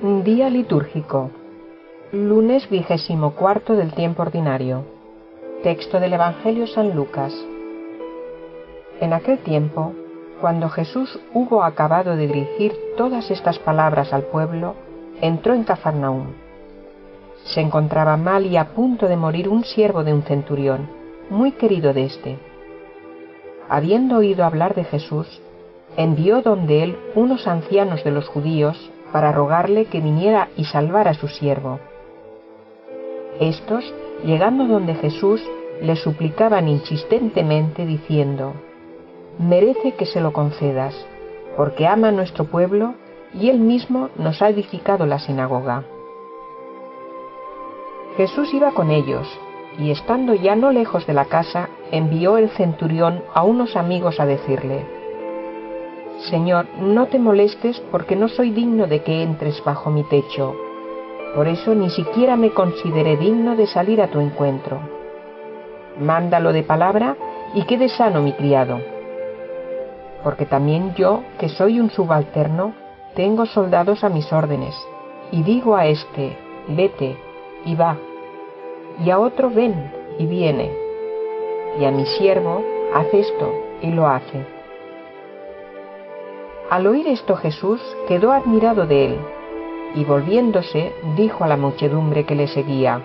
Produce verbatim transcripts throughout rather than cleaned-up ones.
Día litúrgico. Lunes vigésimo cuarto del tiempo ordinario. Texto del Evangelio San Lucas. En aquel tiempo, cuando Jesús hubo acabado de dirigir todas estas palabras al pueblo, entró en Cafarnaúm. Se encontraba mal y a punto de morir un siervo de un centurión, muy querido de éste. Habiendo oído hablar de Jesús, envió donde él unos ancianos de los judíos para rogarle que viniera y salvara a su siervo. Estos, llegando donde Jesús, le suplicaban insistentemente diciendo: «Merece que se lo concedas, porque ama a nuestro pueblo y él mismo nos ha edificado la sinagoga». Jesús iba con ellos, y estando ya no lejos de la casa, envió el centurión a unos amigos a decirle: «Señor, no te molestes porque no soy digno de que entres bajo mi techo. Por eso ni siquiera me consideré digno de salir a tu encuentro. Mándalo de palabra y quede sano mi criado. Porque también yo, que soy un subalterno, tengo soldados a mis órdenes, y digo a éste: vete, y va, y a otro: ven, y viene, y a mi siervo: haz esto, y lo hace». Al oír esto Jesús quedó admirado de él, y volviéndose dijo a la muchedumbre que le seguía: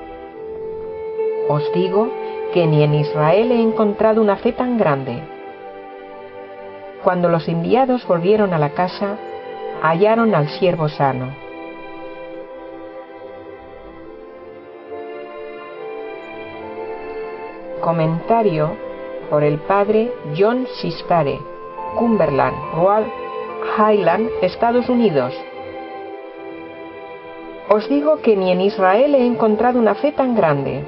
«Os digo que ni en Israel he encontrado una fe tan grande». Cuando los enviados volvieron a la casa, hallaron al siervo sano. Comentario por el padre John Siskare, Cumberland, Rhode Island, Estados Unidos. Os digo que ni en Israel he encontrado una fe tan grande.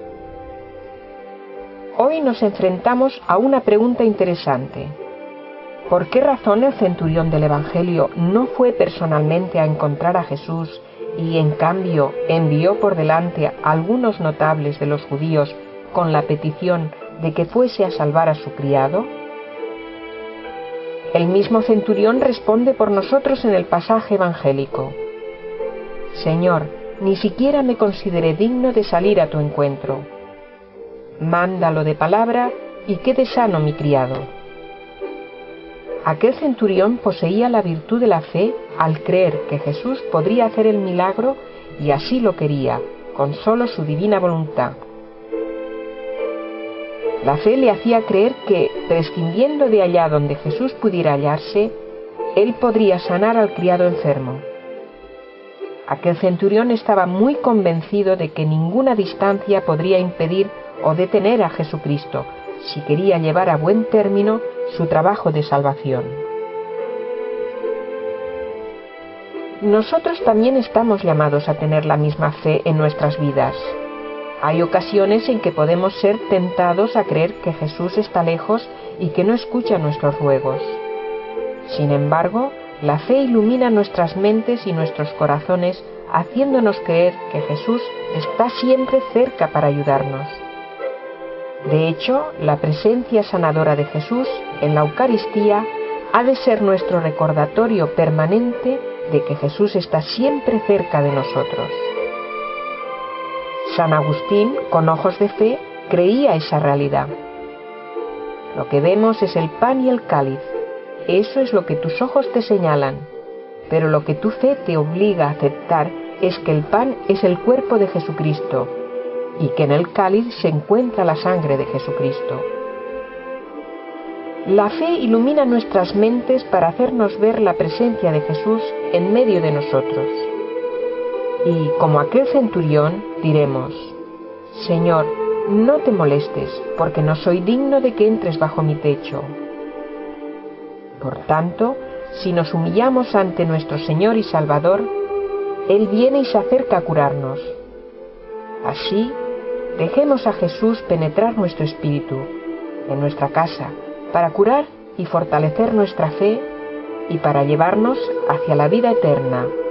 Hoy nos enfrentamos a una pregunta interesante. ¿Por qué razón el centurión del Evangelio no fue personalmente a encontrar a Jesús y en cambio envió por delante a algunos notables de los judíos con la petición de que fuese a salvar a su criado? El mismo centurión responde por nosotros en el pasaje evangélico: «Señor, ni siquiera me consideré digno de salir a tu encuentro. Mándalo de palabra y quede sano mi criado». Aquel centurión poseía la virtud de la fe al creer que Jesús podría hacer el milagro, y así lo quería, con solo su divina voluntad. La fe le hacía creer que, prescindiendo de allá donde Jesús pudiera hallarse, él podría sanar al criado enfermo. Aquel centurión estaba muy convencido de que ninguna distancia podría impedir o detener a Jesucristo si quería llevar a buen término su trabajo de salvación. Nosotros también estamos llamados a tener la misma fe en nuestras vidas. Hay ocasiones en que podemos ser tentados a creer que Jesús está lejos y que no escucha nuestros ruegos. Sin embargo, la fe ilumina nuestras mentes y nuestros corazones, haciéndonos creer que Jesús está siempre cerca para ayudarnos. De hecho, la presencia sanadora de Jesús en la Eucaristía ha de ser nuestro recordatorio permanente de que Jesús está siempre cerca de nosotros. San Agustín, con ojos de fe, creía esa realidad. Lo que vemos es el pan y el cáliz. Eso es lo que tus ojos te señalan, pero lo que tu fe te obliga a aceptar es que el pan es el cuerpo de Jesucristo y que en el cáliz se encuentra la sangre de Jesucristo. La fe ilumina nuestras mentes para hacernos ver la presencia de Jesús en medio de nosotros. Y, como aquel centurión, diremos: «Señor, no te molestes, porque no soy digno de que entres bajo mi techo». Por tanto, si nos humillamos ante nuestro Señor y Salvador, Él viene y se acerca a curarnos. Así, dejemos a Jesús penetrar nuestro espíritu, en nuestra casa, para curar y fortalecer nuestra fe y para llevarnos hacia la vida eterna.